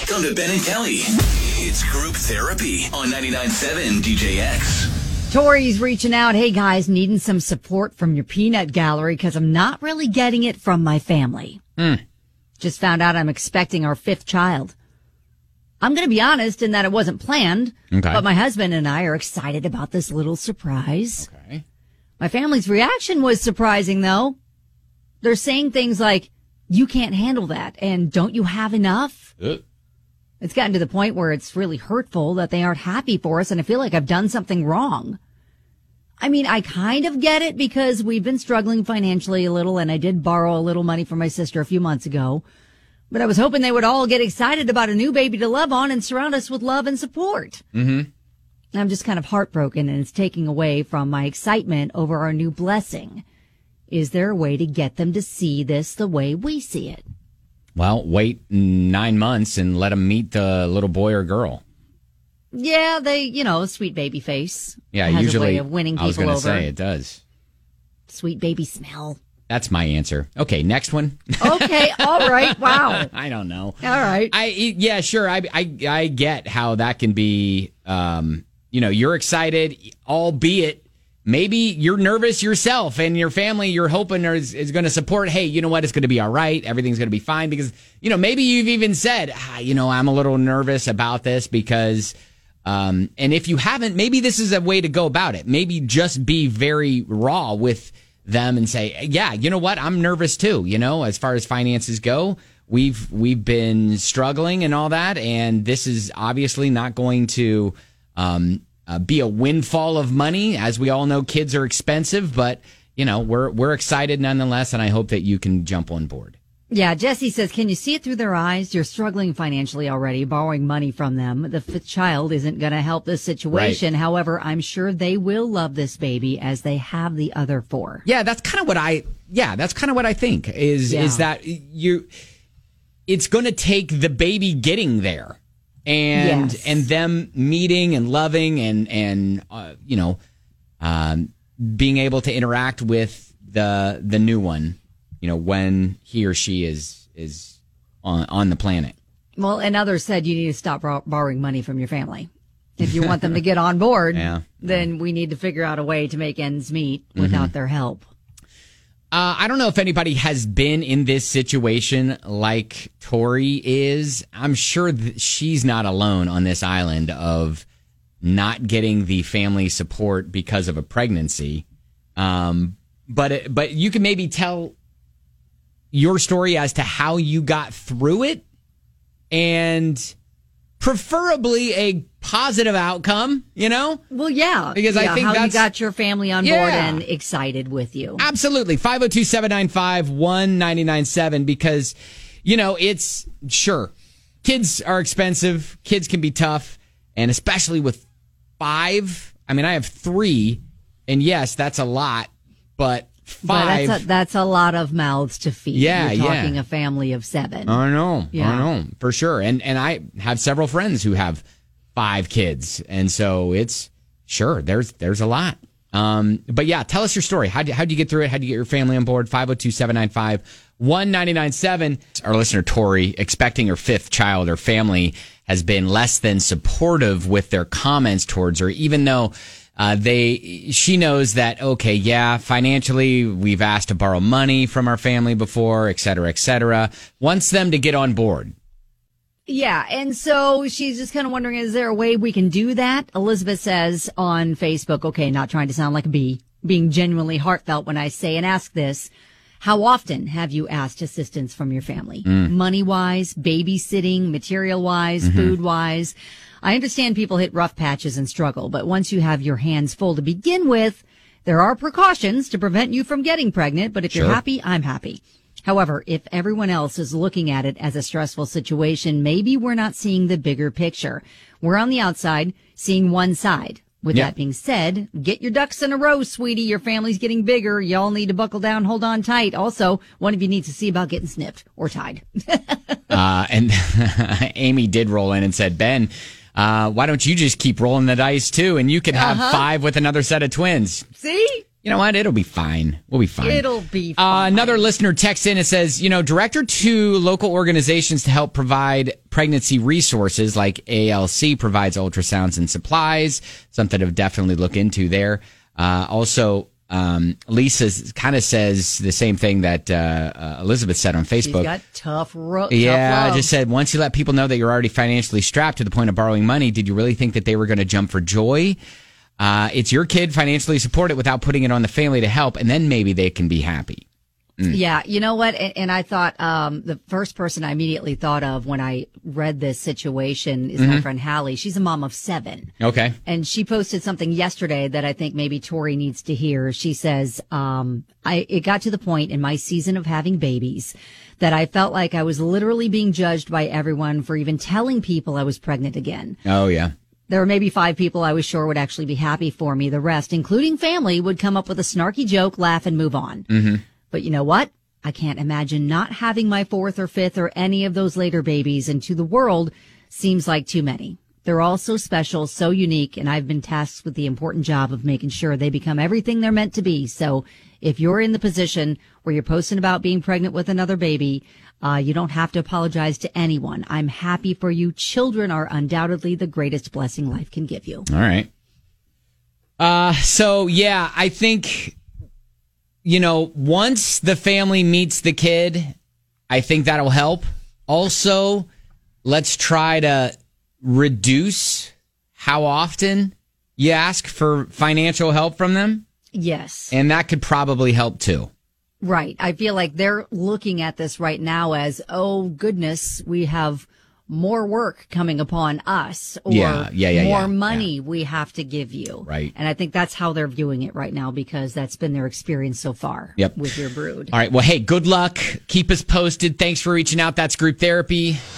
Come to Ben and Kelly. It's Group Therapy on 99.7 DJX. Tori's reaching out. Hey, guys, needing some support from your peanut gallery because I'm not really getting it from my family. Just found out I'm expecting our 5th child. I'm going to be honest in that it wasn't planned, but my husband and I are excited about this little surprise. Okay. My family's reaction was surprising, though. They're saying things like, you can't handle that, and don't you have enough? It's gotten to the point where it's really hurtful that they aren't happy for us, and I feel like I've done something wrong. I mean, I kind of get it because we've been struggling financially a little, and I did borrow a little money from my sister a few months ago. But I was hoping they would all get excited about a new baby to love on and surround us with love and support. I'm just kind of heartbroken, and it's taking away from my excitement over our new blessing. Is there a way to get them to see this the way we see it? Well, wait 9 months and let them meet the little boy or girl. Yeah, they, sweet baby face. Yeah, has usually a way of winning people I was going to over. say it does. Sweet baby smell. That's my answer. Okay, next one. Okay, all right. Wow. I don't know. All right. Yeah, sure. I get how that can be. You're excited, albeit maybe you're nervous yourself, and your family you're hoping is going to support. Hey, you know what? It's going to be all right. Everything's going to be fine because maybe you've even said, I'm a little nervous about this because. And if you haven't, maybe this is a way to go about it. Maybe just be very raw with them and say, yeah, you know what? I'm nervous too. As far as finances go, we've been struggling and all that. And this is obviously not going to, be a windfall of money. As we all know, kids are expensive, but we're excited nonetheless. And I hope that you can jump on board. Yeah, Jesse says, can you see it through their eyes? You're struggling financially already, borrowing money from them. The 5th child isn't going to help this situation. Right. However, I'm sure they will love this baby as they have the other 4. Yeah, that's kind of what I think is that it's going to take the baby getting there and them meeting and loving and being able to interact with the new one. When he or she is on the planet. Well, and others said you need to stop borrowing money from your family. If you want them to get on board, then we need to figure out a way to make ends meet without their help. I don't know if anybody has been in this situation like Tori is. I'm sure she's not alone on this island of not getting the family support because of a pregnancy. But you can maybe tell your story as to how you got through it and preferably a positive outcome, Well, yeah. Because I think how you got your family on board and excited with you. Absolutely. 502-795-1997 because, it's sure. Kids are expensive. Kids can be tough. And especially with 5. I mean, I have 3. And yes, that's a lot. But 5. But that's a lot of mouths to feed. Yeah, You're talking a family of 7. I know, for sure. And I have several friends who have 5 kids, and so it's sure there's a lot. But yeah, tell us your story. How'd you get through it? How'd you get your family on board? 502-795-1997. Our listener Tori, expecting her 5th child, her family has been less than supportive with their comments towards her, even though. She knows that, okay, yeah, financially, we've asked to borrow money from our family before, et cetera, wants them to get on board. Yeah. And so she's just kind of wondering, is there a way we can do that? Elizabeth says on Facebook, okay, not trying to sound like a bee, being genuinely heartfelt when I say and ask this. How often have you asked assistance from your family? Money-wise, babysitting, material-wise, food-wise? I understand people hit rough patches and struggle, but once you have your hands full to begin with, there are precautions to prevent you from getting pregnant. But if you're happy, I'm happy. However, if everyone else is looking at it as a stressful situation, maybe we're not seeing the bigger picture. We're on the outside seeing one side. With that being said, get your ducks in a row, sweetie. Your family's getting bigger. Y'all need to buckle down, hold on tight. Also, one of you needs to see about getting snipped or tied. And Amy did roll in and said, Ben, why don't you just keep rolling the dice too? And you could have 5 with another set of twins. See? You know what? It'll be fine. We'll be fine. It'll be fine. Another listener texts in and says, director to local organizations to help provide pregnancy resources like ALC provides ultrasounds and supplies. Something to definitely look into there. Also, Lisa kind of says the same thing that Elizabeth said on Facebook. She's got tough love. I just said, once you let people know that you're already financially strapped to the point of borrowing money, did you really think that they were going to jump for joy? It's your kid, financially support it without putting it on the family to help, and then maybe they can be happy. Yeah, you know what? And I thought the first person I immediately thought of when I read this situation is my friend Hallie. She's a mom of 7. Okay. And she posted something yesterday that I think maybe Tori needs to hear. She says, it got to the point in my season of having babies that I felt like I was literally being judged by everyone for even telling people I was pregnant again. Oh, yeah. There were maybe 5 people I was sure would actually be happy for me. The rest, including family, would come up with a snarky joke, laugh, and move on. Mm-hmm. But you know what? I can't imagine not having my 4th or 5th or any of those later babies, and to the world seems like too many. They're all so special, so unique, and I've been tasked with the important job of making sure they become everything they're meant to be. So if you're in the position where you're posting about being pregnant with another baby, you don't have to apologize to anyone. I'm happy for you. Children are undoubtedly the greatest blessing life can give you. All right. So, yeah, I think, once the family meets the kid, I think that'll help. Also, let's try to reduce how often you ask for financial help from them. Yes. And that could probably help too. Right. I feel like they're looking at this right now as, oh, goodness, we have more work coming upon us, or more money we have to give you. Right. And I think that's how they're viewing it right now, because that's been their experience so far with your brood. All right. Well, hey, good luck. Keep us posted. Thanks for reaching out. That's Group Therapy.